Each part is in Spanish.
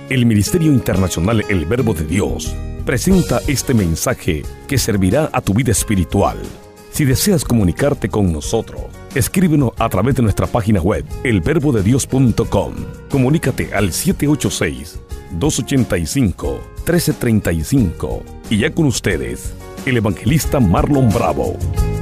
El Ministerio Internacional El Verbo de Dios presenta este mensaje que servirá a tu vida espiritual. Si deseas comunicarte con nosotros, escríbenos a través de nuestra página web, elverbodedios.com. Comunícate al 786-285-1335. Y ya con ustedes, el evangelista Marlon Bravo.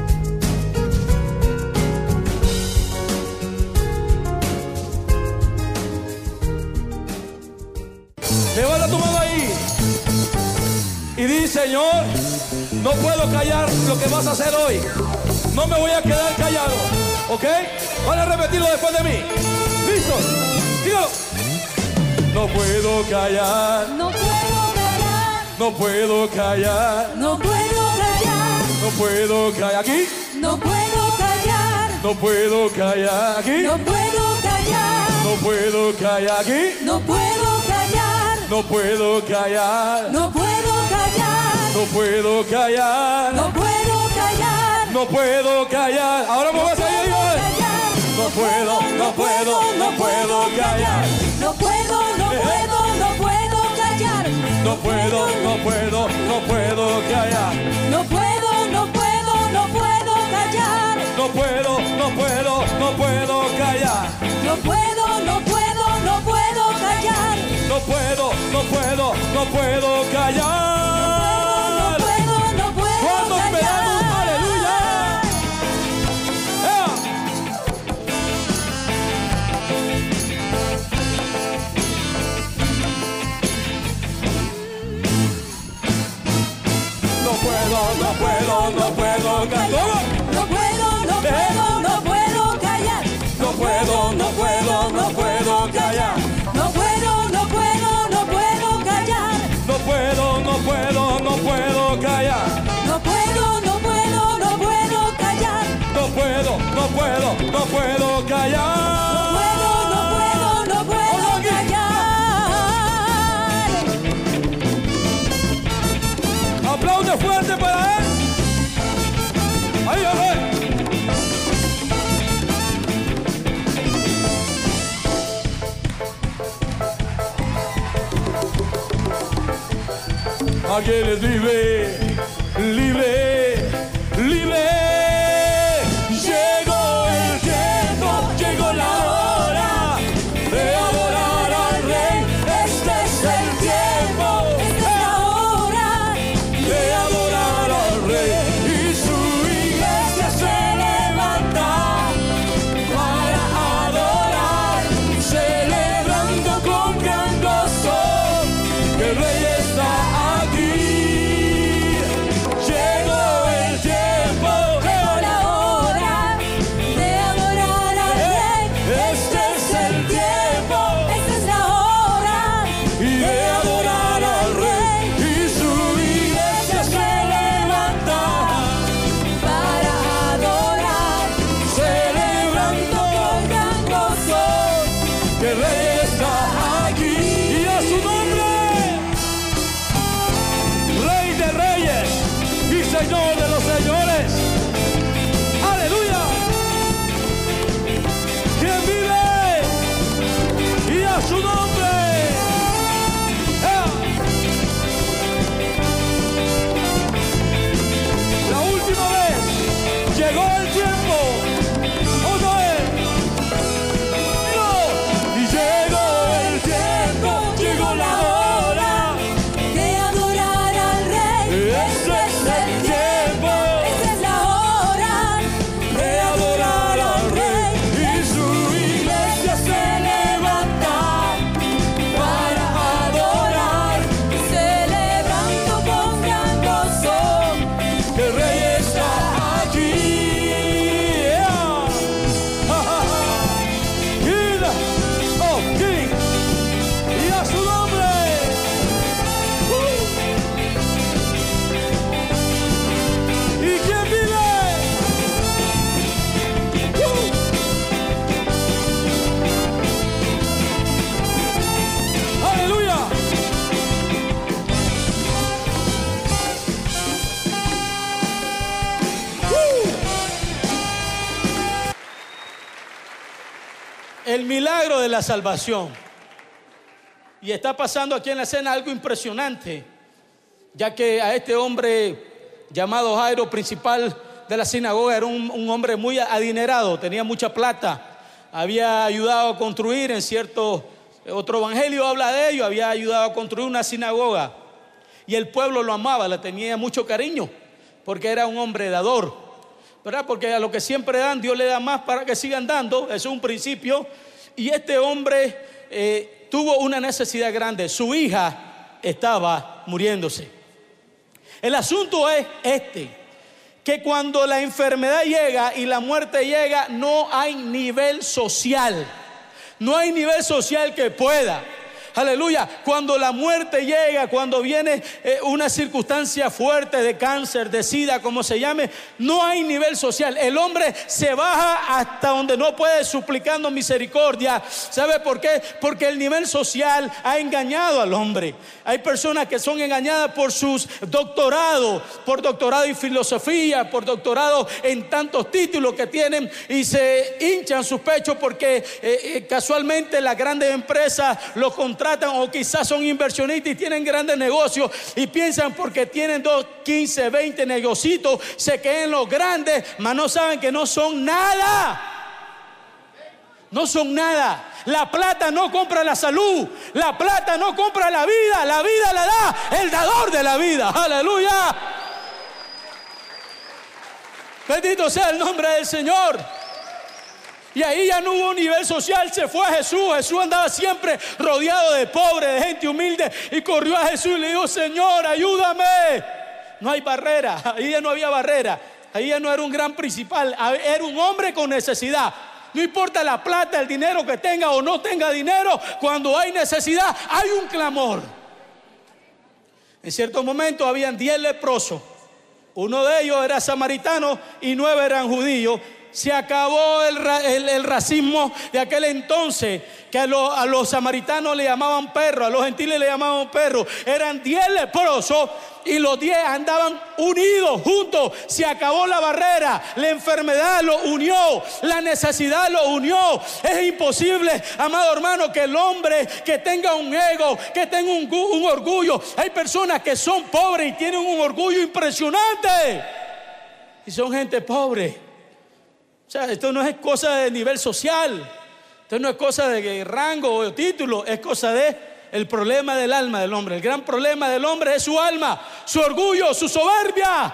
Levanta tu mano ahí y di: Señor, no puedo callar lo que vas a hacer hoy. No me voy a quedar callado, ¿ok? Van a repetirlo después de mí. ¿Listos? Dígalo. No puedo callar. No puedo callar. No puedo callar. No puedo callar. No puedo callar. Aquí. No puedo callar. No puedo callar. Aquí. No puedo callar. No puedo callar. Aquí. No puedo callar. No puedo callar. No puedo callar. No puedo callar. No puedo callar. No puedo callar. Ahora me vas a ir. No puedo, no puedo, no puedo callar. No puedo, no puedo, no puedo callar. No puedo, no puedo, no puedo callar. No puedo, no puedo, no puedo callar. No puedo, no puedo, no puedo callar. No puedo, no puedo, no puedo callar. No puedo, no puedo, no puedo callar. No puedo, no puedo ¿Cuándo esperamos? callar. ¡Aleluya! No puedo, no puedo, no puedo callar. No puedo, no puedo, no puedo callar. No puedo, no puedo, no puedo callar. No puedo, no puedo, no puedo callar. No puedo, no puedo, no puedo callar. No puedo, no puedo, no puedo callar. No puedo, no puedo, no puedo callar. No puedo, no puedo, no puedo callar. Aplaude fuerte para él. Ahí, ahí. Alguien es libre, libre, libre. Llegó el tiempo, llegó la hora de adorar al Rey. Este es el tiempo, Esta es la hora. de adorar al Rey. Y su iglesia se levanta para adorar, celebrando con gran gozo que el Rey está aquí. Llegó el tiempo, Llegó la hora de adorar al Rey. este es el tiempo Esta es la hora y de adorar al Rey. Y su iglesia se levanta para adorar, celebrando con gran gozo. que el Rey está aquí. Y a su nombre, Rey de Reyes y Señor de los Señores. ¡Aleluya! ¿Quién vive? Y a su nombre. La última vez llegó el tiempo. Otra vez. Y llegó el tiempo, llegó la hora. De adorar al Rey. Este es el tiempo Esta es la hora de adorar al Rey. Y su iglesia se levanta para adorar, celebrando con gran gozo. que el Rey está aquí. King of King. Y a su nombre. ¿Y quién vive? ¡Aleluya! El milagro de la salvación Y está pasando aquí en la escena algo impresionante, ya que a este hombre llamado Jairo, principal de la sinagoga, era un hombre muy adinerado, tenía mucha plata, había ayudado a construir en otro evangelio habla de ello, había ayudado a construir una sinagoga y el pueblo lo amaba, le tenía mucho cariño porque era un hombre dador, ¿verdad? Porque a lo que siempre dan, Dios le da más para que sigan dando, eso es un principio. Y este hombre tuvo una necesidad grande, su hija estaba muriéndose. El asunto es que cuando la enfermedad llega y la muerte llega, no hay nivel social, no hay nivel social que pueda. Aleluya, cuando la muerte llega, cuando viene una circunstancia fuerte de cáncer, de sida, como se llame, no hay nivel social. El hombre se baja hasta donde no puede, suplicando misericordia. ¿Sabe por qué? Porque el nivel social ha engañado al hombre. Hay personas que son engañadas por sus doctorados, por doctorado en filosofía, por doctorado en tantos títulos que tienen, y se hinchan sus pechos porque casualmente las grandes empresas los contratan, o quizás son inversionistas y tienen grandes negocios y piensan porque tienen 2, 15, 20 negocios se queden los grandes, mas no saben que no son nada. No son nada. La plata no compra la salud, la plata no compra la vida la da el dador de la vida. Aleluya. Bendito sea el nombre del Señor. Y ahí ya no hubo nivel social, se fue a Jesús. Jesús andaba siempre rodeado de pobres, de gente humilde, y corrió a Jesús y le dijo: Señor, ayúdame. No hay barrera, ahí ya no había barrera. Ahí ya no era un gran principal, era un hombre con necesidad. No importa la plata, el dinero que tenga o no tenga dinero, cuando hay necesidad hay un clamor. En cierto momento habían 10 leprosos. Uno de ellos era samaritano y 9 eran judíos. Se acabó el racismo de aquel entonces, que a los samaritanos le llamaban perros, a los gentiles le llamaban perros. Eran 10 leprosos y los 10 andaban unidos, juntos. Se acabó la barrera, la enfermedad los unió, la necesidad los unió. Es imposible, amado hermano, que el hombre que tenga un ego, que tenga un orgullo. Hay personas que son pobres y tienen un orgullo impresionante y son gente pobre. O sea, esto no es cosa de nivel social, esto no es cosa de rango o título, es cosa de el problema del alma del hombre. El gran problema del hombre es su alma, su orgullo, su soberbia.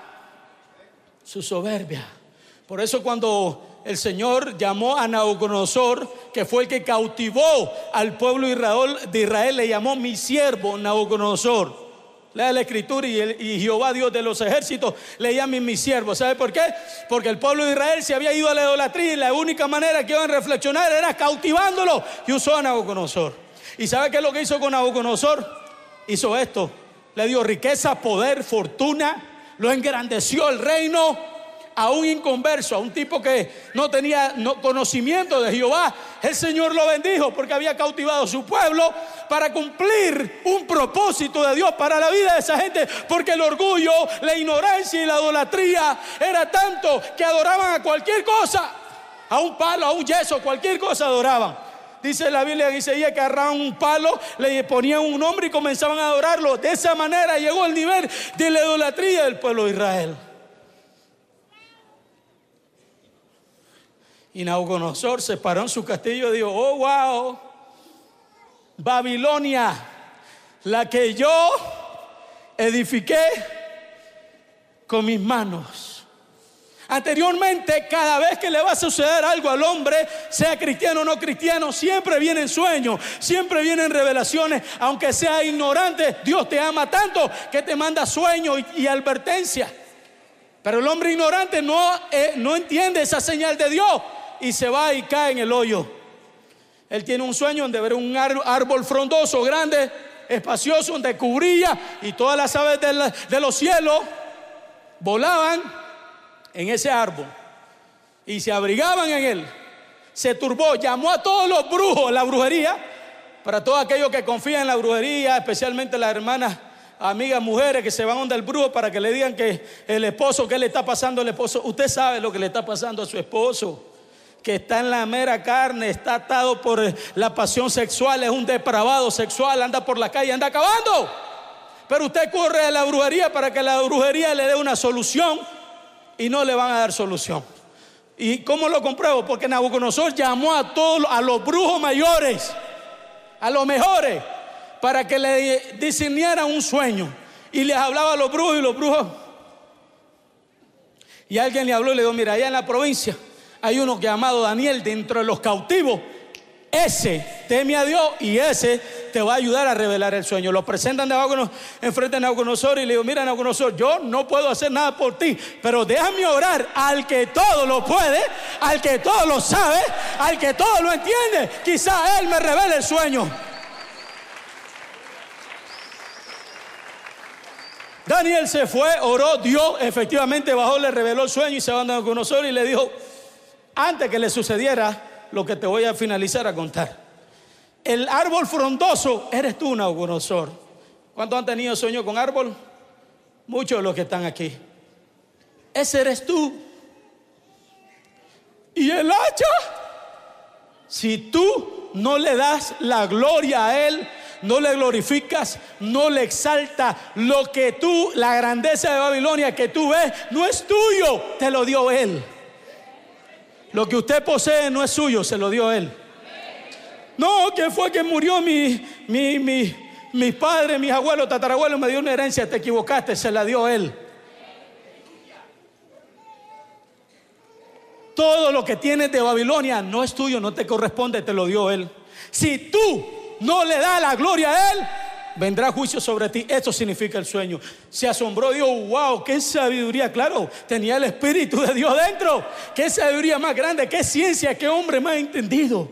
Su soberbia. Por eso cuando el Señor llamó a Nabucodonosor, que fue el que cautivó al pueblo de Israel, le llamó mi siervo Nabucodonosor. Lea la escritura y Jehová Dios de los ejércitos le llama mi siervo. ¿Sabe por qué? Porque el pueblo de Israel se había ido a la idolatría y la única manera que iban a reflexionar era cautivándolo, y usó a Nabucodonosor. ¿Y sabe qué es lo que hizo con Nabucodonosor? Hizo esto: le dio riqueza, poder, fortuna, lo engrandeció el reino. A un inconverso, a un tipo que no tenía conocimiento de Jehová, el Señor lo bendijo porque había cautivado a su pueblo para cumplir un propósito de Dios para la vida de esa gente. Porque el orgullo, la ignorancia y la idolatría era tanto que adoraban a cualquier cosa, a un palo, a un yeso, cualquier cosa adoraban. Dice la Biblia, dice ella, que agarraban un palo, le ponían un nombre y comenzaban a adorarlo. De esa manera llegó el nivel de la idolatría del pueblo de Israel. Y Nabucodonosor se paró en su castillo y dijo: oh wow, Babilonia, la que yo edifiqué con mis manos. Anteriormente, cada vez que le va a suceder algo al hombre, sea cristiano o no cristiano, siempre vienen sueños, siempre vienen revelaciones. Aunque sea ignorante, Dios te ama tanto que te manda sueños y advertencias. Pero el hombre ignorante no entiende esa señal de Dios y se va y cae en el hoyo. Él tiene un sueño donde ver un árbol frondoso, grande, espacioso, donde cubría, y todas las aves de los cielos volaban en ese árbol y se abrigaban en él. Se turbó, llamó a todos los brujos, la brujería, para todos aquellos que confían en la brujería, especialmente las hermanas, amigas, mujeres que se van donde el brujo para que le digan que el esposo, ¿qué le está pasando al esposo? Usted sabe lo que le está pasando a su esposo. que está en la mera carne, está atado por la pasión sexual, es un depravado sexual, anda por la calle, anda acabando. Pero usted corre a la brujería para que la brujería le dé una solución y no le van a dar solución. ¿Y cómo lo compruebo? Porque Nabucodonosor llamó a todos, a los brujos mayores, a los mejores, para que le discernieran un sueño. Y les hablaba a los brujos y los brujos. Y alguien le habló y le dijo: mira, allá en la provincia hay uno llamado Daniel dentro de los cautivos. Ese teme a Dios y ese te va a ayudar a revelar el sueño. Lo presentan enfrente de Nabucodonosor y le digo: mira, Nabucodonosor, yo no puedo hacer nada por ti, pero déjame orar al que todo lo puede, al que todo lo sabe, al que todo lo entiende. Quizá él me revele el sueño. Daniel se fue, oró, Dios efectivamente bajó, le reveló el sueño y se va a Nabucodonosor y le dijo: antes que le sucediera lo que te voy a finalizar a contar, el árbol frondoso eres tú, Nabucodonosor. ¿Cuántos han tenido sueño con árbol? Muchos de los que están aquí. Ese eres tú. Y el hacha, si tú no le das la gloria a él, no le glorificas, no le exaltas, lo que tú, la grandeza de Babilonia que tú ves, no es tuyo, te lo dio él. Lo que usted posee no es suyo, se lo dio él. No, que fue que murió mis padres, mis abuelos, tatarabuelos, me dio una herencia. Te equivocaste, se la dio él. Todo lo que tienes de Babilonia no es tuyo, no te corresponde, te lo dio él. Si tú no le das la gloria a él, vendrá juicio sobre ti. Esto significa el sueño. Se asombró, dijo: wow, qué sabiduría. Claro, tenía el Espíritu de Dios dentro. Qué sabiduría más grande, qué ciencia, qué hombre más entendido.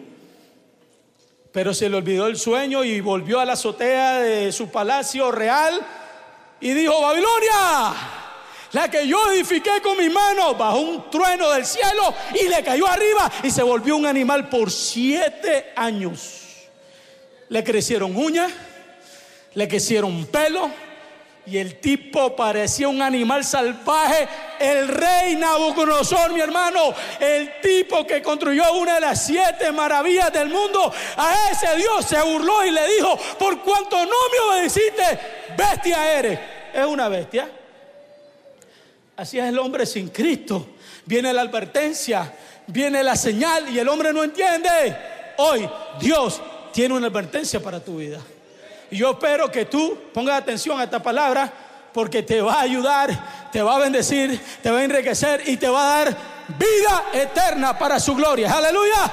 Pero se le olvidó el sueño y volvió a la azotea de su palacio real y dijo: Babilonia, la que yo edifiqué con mis manos, bajó un trueno del cielo y le cayó arriba y se volvió un animal por 7 años. Le crecieron uñas, le crecieron pelo y el tipo parecía un animal salvaje. El rey Nabucodonosor, mi hermano, el tipo que construyó una de las 7 maravillas del mundo, a ese Dios se burló y le dijo: por cuanto no me obedeciste, bestia eres. Es una bestia. Así es el hombre sin Cristo. Viene la advertencia, viene la señal y el hombre no entiende. Hoy Dios tiene una advertencia para tu vida. Y yo espero que tú pongas atención a esta palabra, porque te va a ayudar, te va a bendecir, te va a enriquecer y te va a dar vida eterna para su gloria. Aleluya.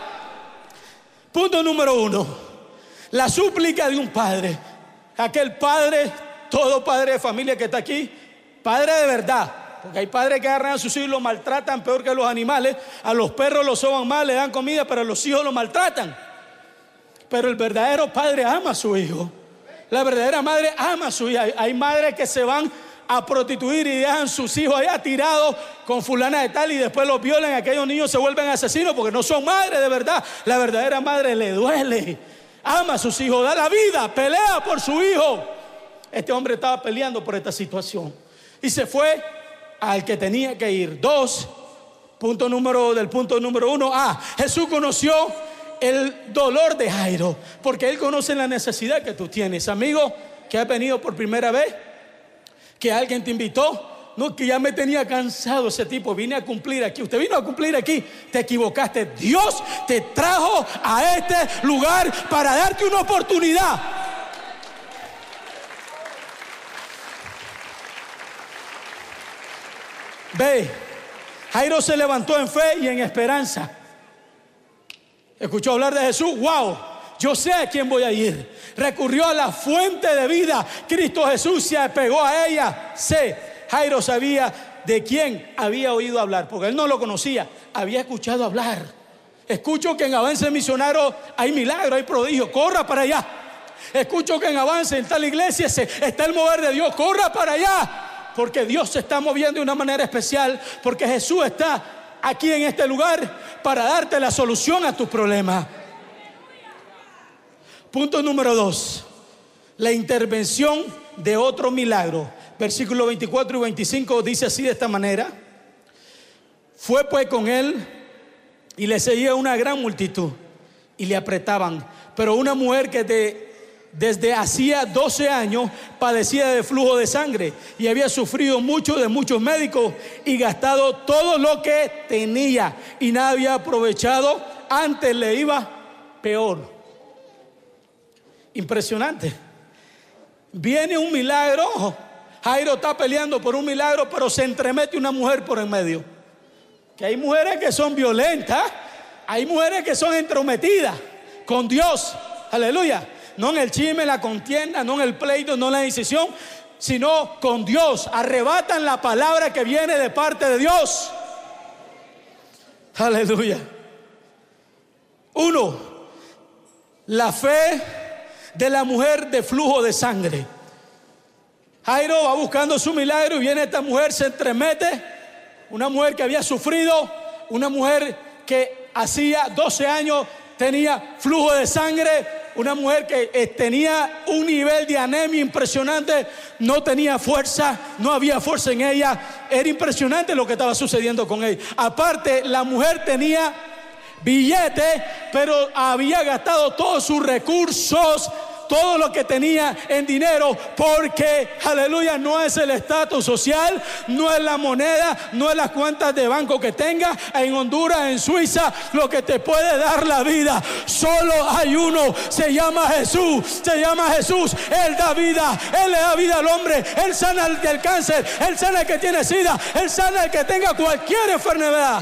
Punto número 1. La súplica de un padre. Aquel padre, todo padre de familia que está aquí, padre de verdad. Porque hay padres que agarran a sus hijos y los maltratan peor que los animales. A los perros los soban mal, le dan comida, pero a los hijos los maltratan. Pero el verdadero padre ama a su hijo. La verdadera madre ama a su hija. Hay madres que se van a prostituir y dejan sus hijos allá tirados con fulana de tal y después los violan. Aquellos niños se vuelven asesinos porque no son madres de verdad. La verdadera madre le duele, ama a sus hijos, da la vida, pelea por su hijo. Este hombre estaba peleando por esta situación y se fue al que tenía que ir. 2, punto número 1. Jesús conoció el dolor de Jairo, porque él conoce la necesidad que tú tienes. Amigo, que has venido por primera vez, que alguien te invitó, no, que ya me tenía cansado ese tipo, vine a cumplir aquí. Usted vino a cumplir aquí, te equivocaste. Dios te trajo a este lugar para darte una oportunidad. Ve, Jairo se levantó en fe y en esperanza. Escuchó hablar de Jesús. Wow, yo sé a quién voy a ir. Recurrió a la fuente de vida. Cristo Jesús se apegó a ella. Jairo sabía de quién había oído hablar, porque él no lo conocía, había escuchado hablar. Escucho que en Avance Misionero hay milagros, hay prodigios, corra para allá. Escucho que en Avance, en tal iglesia, está el mover de Dios, corra para allá, porque Dios se está moviendo de una manera especial, porque Jesús está aquí en este lugar para darte la solución a tus problemas. Punto número 2, la intervención de otro milagro. Versículos 24 y 25 dice así, de esta manera: fue pues con él y le seguía una gran multitud y le apretaban. Pero una mujer que desde hacía 12 años padecía de flujo de sangre y había sufrido mucho de muchos médicos y gastado todo lo que tenía y nada había aprovechado, antes le iba peor. Impresionante. Viene un milagro. Jairo está peleando por un milagro, pero se entremete una mujer por en medio. Que hay mujeres que son violentas, hay mujeres que son entrometidas con Dios. Aleluya. No en el chisme, en la contienda, no en el pleito, no en la decisión, sino con Dios. Arrebatan la palabra que viene de parte de Dios. Aleluya. 1. La fe de la mujer de flujo de sangre. Jairo va buscando su milagro y viene esta mujer, se entremete. Una mujer que había sufrido, una mujer que hacía 12 años tenía flujo de sangre, una mujer que tenía un nivel de anemia impresionante, no tenía fuerza, no había fuerza en ella. Era impresionante lo que estaba sucediendo con ella. Aparte, la mujer tenía billetes, pero había gastado todos sus recursos, todo lo que tenía en dinero, porque, aleluya, no es el estatus social, no es la moneda, no es las cuentas de banco que tenga en Honduras, en Suiza, lo que te puede dar la vida. Solo hay uno, se llama Jesús, se llama Jesús. Él da vida, Él le da vida al hombre, Él sana al del cáncer, Él sana al que tiene sida, Él sana al que tenga cualquier enfermedad.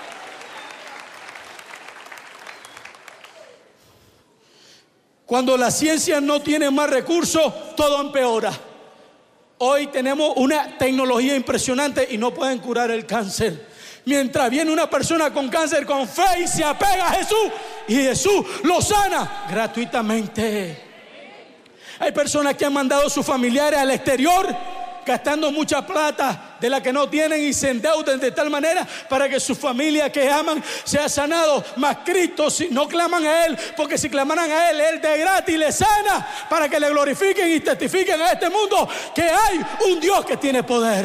Cuando la ciencia no tiene más recursos, todo empeora. Hoy tenemos una tecnología impresionante y no pueden curar el cáncer. Mientras viene una persona con cáncer con fe y se apega a Jesús, y Jesús lo sana gratuitamente. Hay personas que han mandado a sus familiares al exterior gastando mucha plata de la que no tienen y se endeudan de tal manera para que su familia que aman sea sanado. Mas Cristo, si no claman a Él, porque si clamaran a Él, Él de gratis les sana, para que le glorifiquen y testifiquen a este mundo que hay un Dios que tiene poder.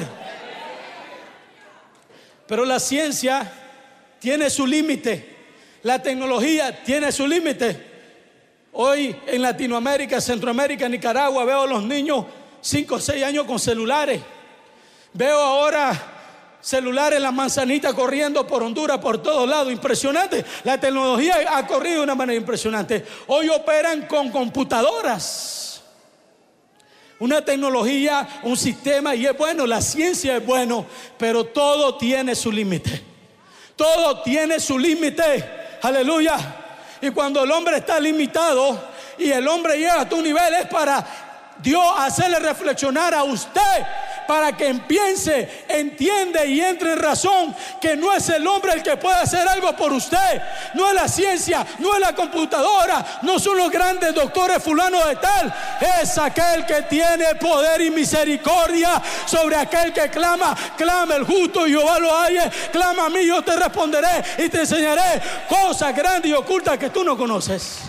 Pero la ciencia tiene su límite, la tecnología tiene su límite. Hoy en Latinoamérica, Centroamérica, Nicaragua, veo a los niños 5 o 6 años con celulares. Veo ahora celulares en la manzanita corriendo por Honduras, por todos lados. Impresionante. La tecnología ha corrido de una manera impresionante. Hoy operan con computadoras. Una tecnología, un sistema, y es bueno, la ciencia es bueno, pero todo tiene su límite. Todo tiene su límite. Aleluya. Y cuando el hombre está limitado y el hombre llega a tu nivel, es para Dios hacerle reflexionar a usted, para que piense, entiende y entre en razón que no es el hombre el que puede hacer algo por usted, no es la ciencia, no es la computadora, no son los grandes doctores fulano de tal, es aquel que tiene poder y misericordia sobre aquel que clama. Clama el justo y Jehová lo halle, clama a mí, yo te responderé y te enseñaré cosas grandes y ocultas que tú no conoces.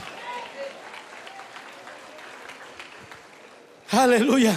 Aleluya.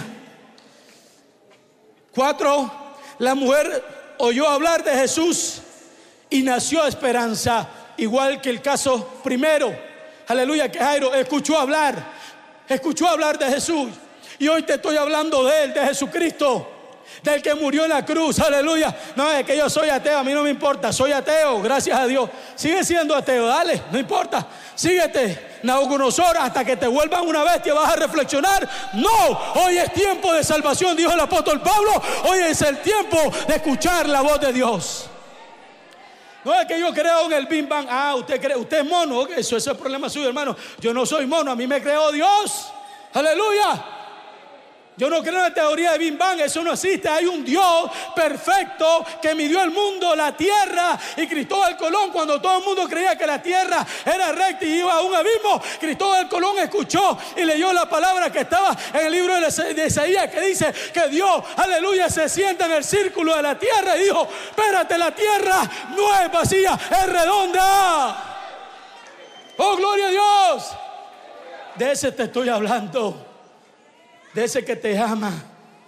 4. La mujer oyó hablar de Jesús y nació esperanza, igual que el caso primero. Aleluya, que Jairo escuchó hablar de Jesús. Y hoy te estoy hablando de Él, de Jesucristo, del que murió en la cruz. Aleluya. No es que yo soy ateo, a mí no me importa, soy ateo, gracias a Dios. Sigue siendo ateo, dale, no importa. Síguete, Nabucodonosor, hasta que te vuelvan una bestia. Vas a reflexionar. No, hoy es tiempo de salvación, dijo el apóstol Pablo. Hoy es el tiempo de escuchar la voz de Dios. No es que yo creo en el Big Bang. Usted cree, usted es mono. Okay, eso es el problema suyo, hermano. Yo no soy mono, a mí me creó Dios. Aleluya. Yo no creo en la teoría de Big Bang, eso no existe. Hay un Dios perfecto que midió el mundo, la tierra. Y Cristóbal Colón, cuando todo el mundo creía que la tierra era recta y iba a un abismo, Cristóbal Colón escuchó y leyó la palabra que estaba en el libro de Isaías, que dice que Dios, aleluya, se sienta en el círculo de la tierra y dijo: espérate, la tierra no es vacía, es redonda. Oh, gloria a Dios. De ese te estoy hablando, de ese que te ama.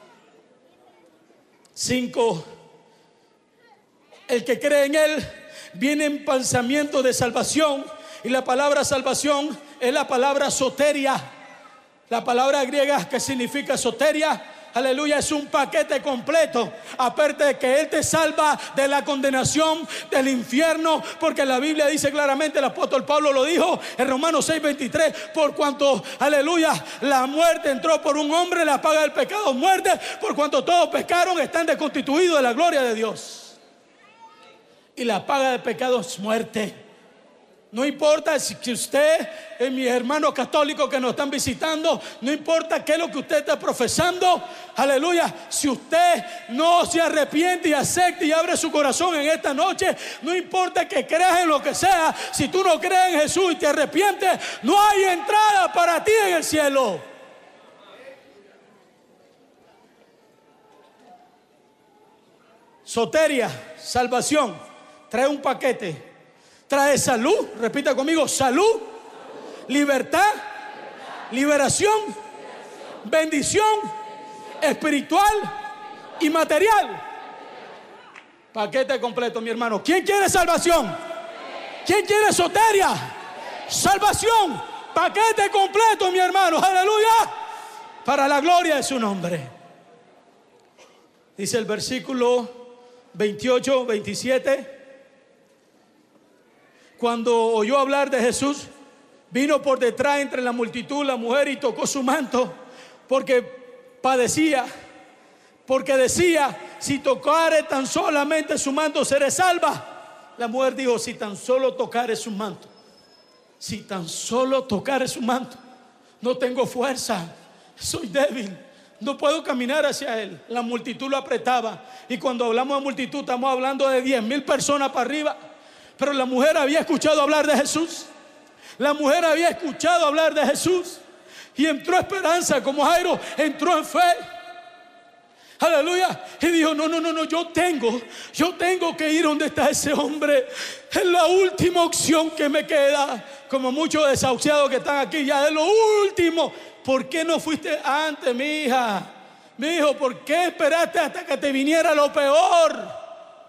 5. El que cree en Él vienen pensamientos de salvación. Y la palabra salvación es la palabra soteria. La palabra griega que significa soteria, aleluya, es un paquete completo. Aparte de que Él te salva de la condenación del infierno, porque la Biblia dice claramente, el apóstol Pablo lo dijo en Romanos 6:23, por cuanto, aleluya, la muerte entró por un hombre, la paga del pecado es muerte, por cuanto todos pecaron, están desconstituidos de la gloria de Dios. Y la paga del pecado es muerte. No importa si usted es mi hermano católico que nos están visitando, no importa qué es lo que usted está profesando, aleluya, si usted no se arrepiente y acepta y abre su corazón en esta noche, no importa que creas en lo que sea, si tú no crees en Jesús y te arrepientes, no hay entrada para ti en el cielo. Soteria, salvación, trae un paquete. Trae salud, repita conmigo, salud, libertad, liberación, bendición espiritual y material. Paquete completo, mi hermano. ¿Quién quiere salvación? ¿Quién quiere soteria? Salvación, paquete completo, mi hermano, aleluya, para la gloria de su nombre. Dice el versículo 28, 27. Cuando oyó hablar de Jesús, vino por detrás entre la multitud la mujer y tocó su manto, porque padecía, porque decía, si tocare tan solamente su manto seré salva. La mujer dijo, si tan solo tocare su manto, si tan solo tocare su manto, no tengo fuerza, soy débil, no puedo caminar hacia él. La multitud lo apretaba, y cuando hablamos de multitud estamos hablando de 10,000 personas para arriba. Pero la mujer había escuchado hablar de Jesús. La mujer había escuchado hablar de Jesús y entró esperanza, como Jairo entró en fe. Aleluya. Y dijo, no, yo tengo que ir donde está ese hombre. Es la última opción que me queda. Como muchos desahuciados que están aquí, ya es lo último. ¿Por qué no fuiste antes, mi hija? Mi hijo, ¿por qué esperaste hasta que te viniera lo peor?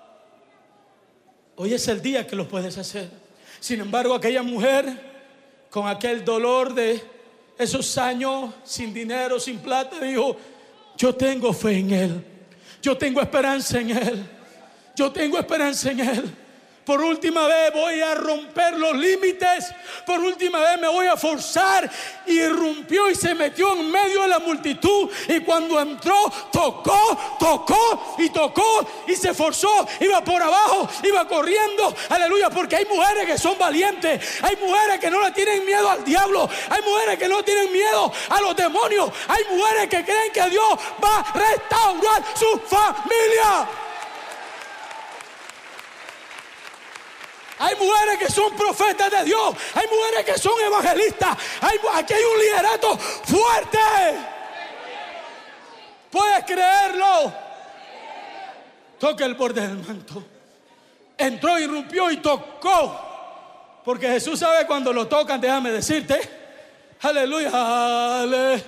Hoy es el día que lo puedes hacer. Sin embargo, aquella mujer, con aquel dolor de esos años, sin dinero, sin plata, dijo, yo tengo fe en Él, yo tengo esperanza en Él, yo tengo esperanza en Él. Por última vez voy a romper los límites, por última vez me voy a forzar. Y irrumpió y se metió en medio de la multitud, y cuando entró tocó y se forzó, iba por abajo, iba corriendo, aleluya, porque hay mujeres que son valientes, hay mujeres que no le tienen miedo al diablo, hay mujeres que no tienen miedo a los demonios, hay mujeres que creen que Dios va a restaurar su familia. Hay mujeres que son profetas de Dios, hay mujeres que son evangelistas, aquí hay un liderato fuerte. ¿Puedes creerlo? Toca el borde del manto. Entró, irrumpió y tocó. Porque Jesús sabe cuando lo tocan, déjame decirte. Aleluya,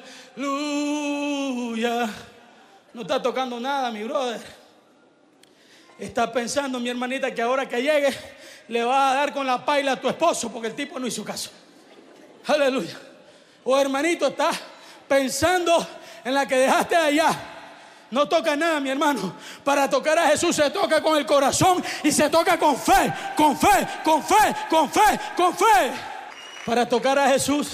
aleluya. No está tocando nada, mi brother. Está pensando, mi hermanita, que ahora que llegue le va a dar con la paila a tu esposo, porque el tipo no hizo caso. Aleluya. O hermanito, está pensando en la que dejaste allá. No toca nada, mi hermano. Para tocar a Jesús se toca con el corazón y se toca con fe, con fe, con fe, con fe, con fe. Para tocar a Jesús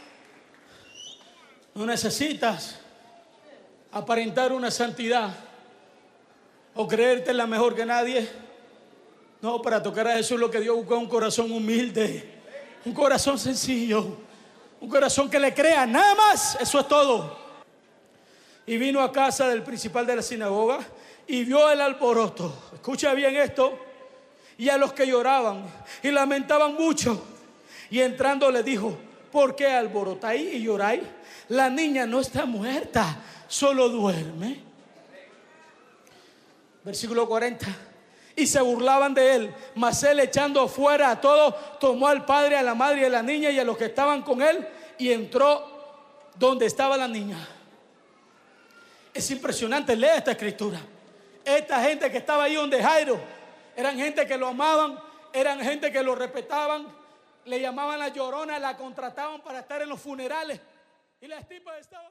no necesitas aparentar una santidad o creerte la mejor que nadie. No, para tocar a Jesús lo que Dios busca es un corazón humilde, un corazón sencillo, un corazón que le crea, nada más, eso es todo. Y vino a casa del principal de la sinagoga y vio el alboroto. Escucha bien esto. Y a los que lloraban y lamentaban mucho. Y entrando le dijo, ¿por qué alborotáis y lloráis? La niña no está muerta, solo duerme. Versículo 40. Y se burlaban de él, mas él, echando fuera a todos, tomó al padre, a la madre y a la niña y a los que estaban con él, y entró donde estaba la niña. Es impresionante, lee esta escritura. Esta gente que estaba ahí donde Jairo, eran gente que lo amaban eran gente que lo respetaban, le llamaban la Llorona, la contrataban para estar en los funerales y las tipas estaban...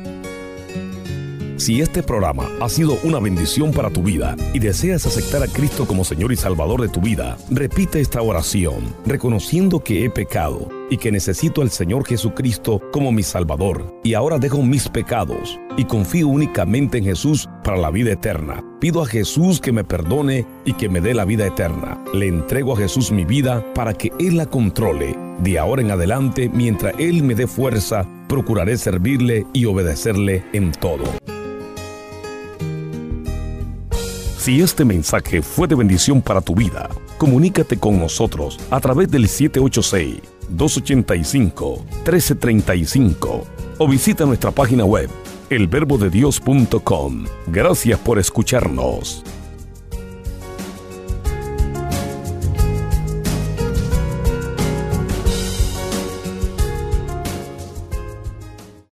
Si este programa ha sido una bendición para tu vida y deseas aceptar a Cristo como Señor y Salvador de tu vida, repite esta oración, reconociendo que he pecado y que necesito al Señor Jesucristo como mi Salvador. Y ahora dejo mis pecados y confío únicamente en Jesús para la vida eterna. Pido a Jesús que me perdone y que me dé la vida eterna. Le entrego a Jesús mi vida para que Él la controle. De ahora en adelante, mientras Él me dé fuerza, procuraré servirle y obedecerle en todo. Si este mensaje fue de bendición para tu vida, comunícate con nosotros a través del 786-285-1335 o visita nuestra página web elverbodedios.com. Gracias por escucharnos.